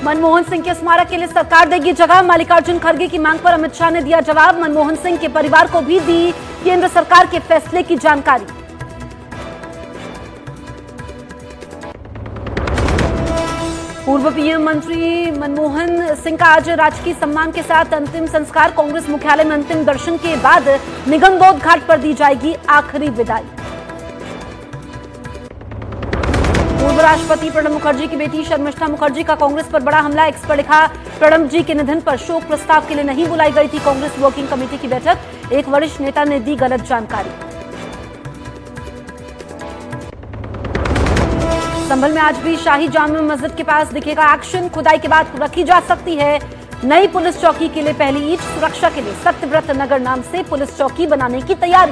मनमोहन सिंह के स्मारक के लिए सरकार देगी जगह। मल्लिकार्जुन खड़गे की मांग पर अमित शाह ने दिया जवाब। मनमोहन सिंह के परिवार को भी दी केंद्र सरकार के फैसले की जानकारी। पूर्व पीएम मंत्री मनमोहन सिंह का आज राजकीय सम्मान के साथ अंतिम संस्कार। कांग्रेस मुख्यालय में अंतिम दर्शन के बाद निगमबोध घाट पर दी जाएगी आखिरी विदाई। पूर्व राष्ट्रपति प्रणब मुखर्जी की बेटी शर्मिष्ठा मुखर्जी का कांग्रेस पर बड़ा हमला। एक्स पर लिखा, प्रणब जी के निधन पर शोक प्रस्ताव के लिए नहीं बुलाई गई थी कांग्रेस वर्किंग कमेटी की बैठक। एक वरिष्ठ नेता ने दी गलत जानकारी। संभल में आज भी शाही जामा मस्जिद के पास दिखेगा एक्शन। खुदाई के बाद रखी जा सकती है नई पुलिस चौकी के लिए पहली ईंट। सुरक्षा के लिए सत्यव्रत नगर नाम से पुलिस चौकी बनाने की तैयारी।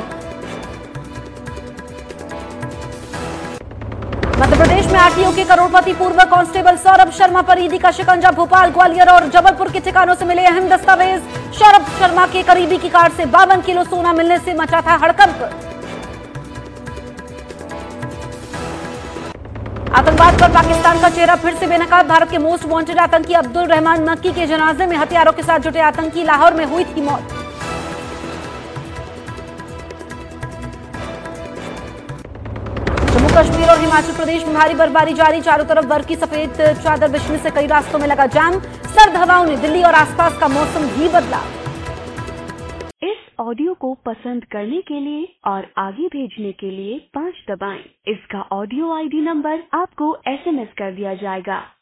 मध्य प्रदेश में आरटीओ के करोड़पति पूर्व कांस्टेबल सौरभ शर्मा पर ईडी का शिकंजा। भोपाल, ग्वालियर और जबलपुर के ठिकानों से मिले अहम दस्तावेज। सौरभ शर्मा के करीबी की कार से 52 किलो सोना मिलने से मचा था हड़कंप। आतंकवाद पर पाकिस्तान का चेहरा फिर से बेनकाब। भारत के मोस्ट वांटेड आतंकी अब्दुल रहमान मक्की के जनाजे में हथियारों के साथ जुटे आतंकी। लाहौर में हुई थी मौत। जम्मू कश्मीर और हिमाचल प्रदेश में भारी बर्फबारी जारी। चारों तरफ बर्फ की सफेद चादर बिछने से कई रास्तों में लगा जाम। सर्द हवाओं ने दिल्ली और आसपास का मौसम भी बदला। इस ऑडियो को पसंद करने के लिए और आगे भेजने के लिए 5 दबाएं। इसका ऑडियो आईडी नंबर आपको SMS कर दिया जाएगा।